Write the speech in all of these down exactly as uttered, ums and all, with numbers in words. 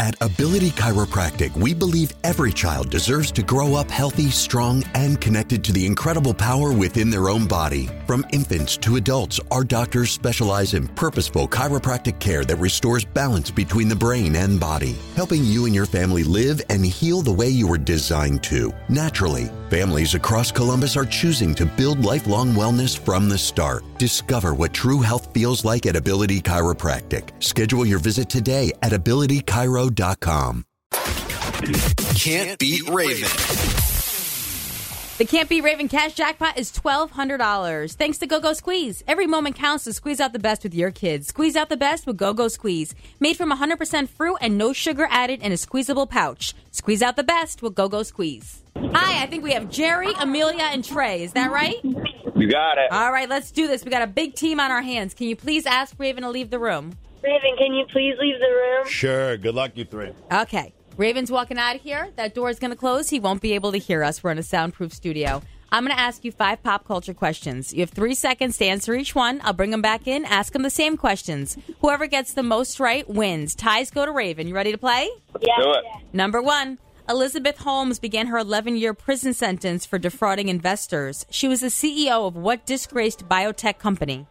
At Ability Chiropractic, we believe every child deserves to grow up healthy, strong, and connected to the incredible power within their own body. From infants to adults, our doctors specialize in purposeful chiropractic care that restores balance between the brain and body, helping you and your family live and heal the way you were designed to, naturally. Families across Columbus are choosing to build lifelong wellness from the start. Discover what true health feels like at Ability Chiropractic. Schedule your visit today at ability chiro dot com. Can't Beat Raven. The Can't Beat Raven cash jackpot is twelve hundred dollars. Thanks to Go-Go Squeeze. Every moment counts to squeeze out the best with your kids. Squeeze out the best with Go-Go Squeeze. Made from one hundred percent fruit and no sugar added in a squeezable pouch. Squeeze out the best with Go-Go Squeeze. Hi, I think we have Jerry, Amelia, and Trey. Is that right? You got it. All right, let's do this. We got a big team on our hands. Can you please ask Raven to leave the room? Raven, can you please leave the room? Sure. Good luck, you three. Okay. Raven's walking out of here. That door is going to close. He won't be able to hear us. We're in a soundproof studio. I'm going to ask you five pop culture questions. You have three seconds to answer each one. I'll bring them back in, ask them the same questions. Whoever gets the most right wins. Ties go to Raven. You ready to play? Yeah. Do it. Number one. Elizabeth Holmes began her eleven-year prison sentence for defrauding investors. She was the C E O of what disgraced biotech company?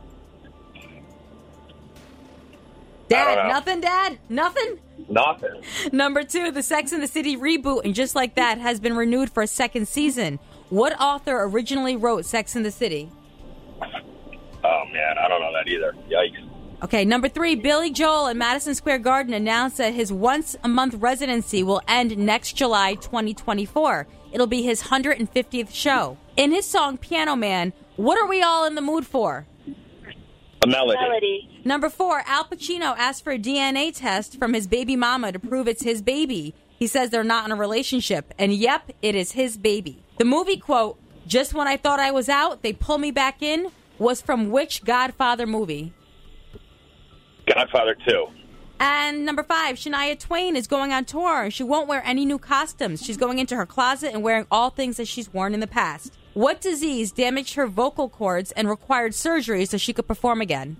Dad, nothing, Dad? Nothing? Nothing. Number two, the Sex and the City reboot, and Just Like That, has been renewed for a second season. What author originally wrote Sex and the City? Oh, man, I don't know that either. Yikes. Okay, number three, Billy Joel at Madison Square Garden announced that his once-a-month residency will end next July twenty twenty-four. It'll be his one hundred fiftieth show. In his song Piano Man, what are we all in the mood for? A melody. Melody. Number four, Al Pacino asked for a D N A test from his baby mama to prove it's his baby. He says they're not in a relationship, and yep, it is his baby. The movie quote, "Just when I thought I was out, they pull me back in," was from which Godfather movie? Godfather two. And number five, Shania Twain is going on tour. She won't wear any new costumes. She's going into her closet and wearing all things that she's worn in the past. What disease damaged her vocal cords and required surgery so she could perform again?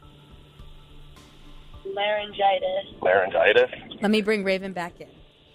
Laryngitis. Laryngitis. Let me bring Raven back in.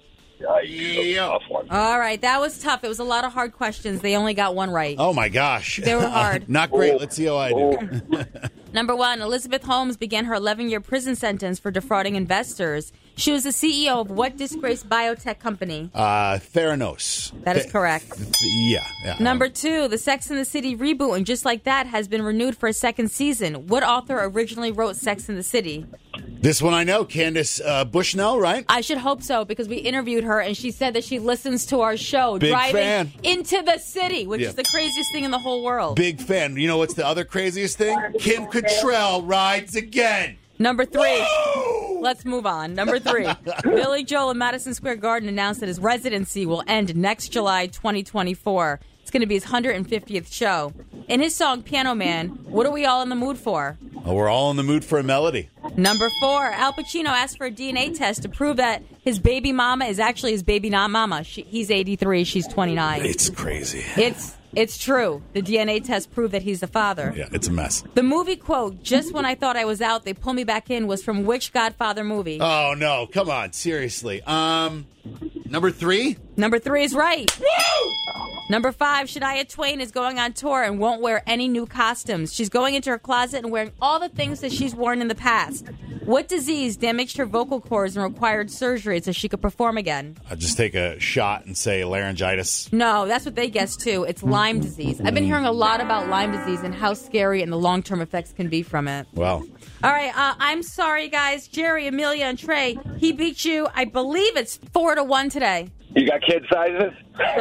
Yikes. Yeah. Tough one. All right, that was tough. It was a lot of hard questions. They only got one right. Oh, my gosh. They were hard. Not great. Let's see how I do. Number one, Elizabeth Holmes began her eleven-year prison sentence for defrauding investors. She was the C E O of what disgraced biotech company? Uh, Theranos. That is Th- correct. Yeah. yeah. Number two, the Sex and the City reboot, and Just Like That, has been renewed for a second season. What author originally wrote Sex and the City? This one I know. Candace uh, Bushnell, right? I should hope so, because we interviewed her, and she said that she listens to our show Big driving fan. into the city, which Yeah. is the craziest thing in the whole world. Big fan. You know what's the other craziest thing? Kim Cattrall rides again. Number three. Woo! Let's move on. Number three. Billy Joel in Madison Square Garden announced that his residency will end next July twenty twenty-four. It's going to be his one hundred fiftieth show. In his song Piano Man, what are we all in the mood for? Oh, we're all in the mood for a melody. Number four, Al Pacino asked for a D N A test to prove that his baby mama is actually his baby not mama. She, he's eighty-three, she's twenty-nine. It's crazy. It's it's true. The D N A test proved that he's the father. Yeah, it's a mess. The movie quote, "Just when I thought I was out, they pull me back in," was from which Godfather movie? Oh, no. Come on. Seriously. Um, number three? Number three is right. Woo! Number five, Shania Twain is going on tour and won't wear any new costumes. She's going into her closet and wearing all the things that she's worn in the past. What disease damaged her vocal cords and required surgery so she could perform again? I'll just take a shot and say laryngitis. No, that's what they guessed too. It's Lyme disease. I've been hearing a lot about Lyme disease and how scary and the long-term effects can be from it. Well, All right, uh, I'm sorry, guys. Jerry, Amelia, and Trey, he beat you. I believe it's four to one today. You got kid sizes?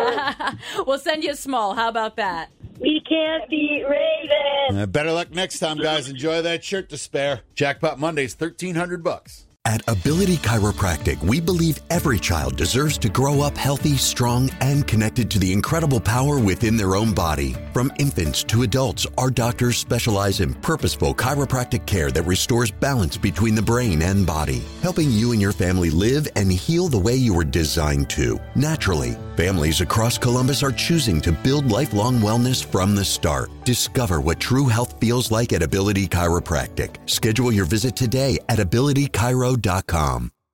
We'll send you a small. How about that? We can't beat Raven. uh, better luck next time, guys. Enjoy that shirt to spare. Jackpot Monday's thirteen hundred bucks. At Ability Chiropractic, we believe every child deserves to grow up healthy, strong, and connected to the incredible power within their own body. From infants to adults, our doctors specialize in purposeful chiropractic care that restores balance between the brain and body, helping you and your family live and heal the way you were designed to, naturally. Families across Columbus are choosing to build lifelong wellness from the start. Discover what true health feels like at Ability Chiropractic. Schedule your visit today at ability chiro dot com.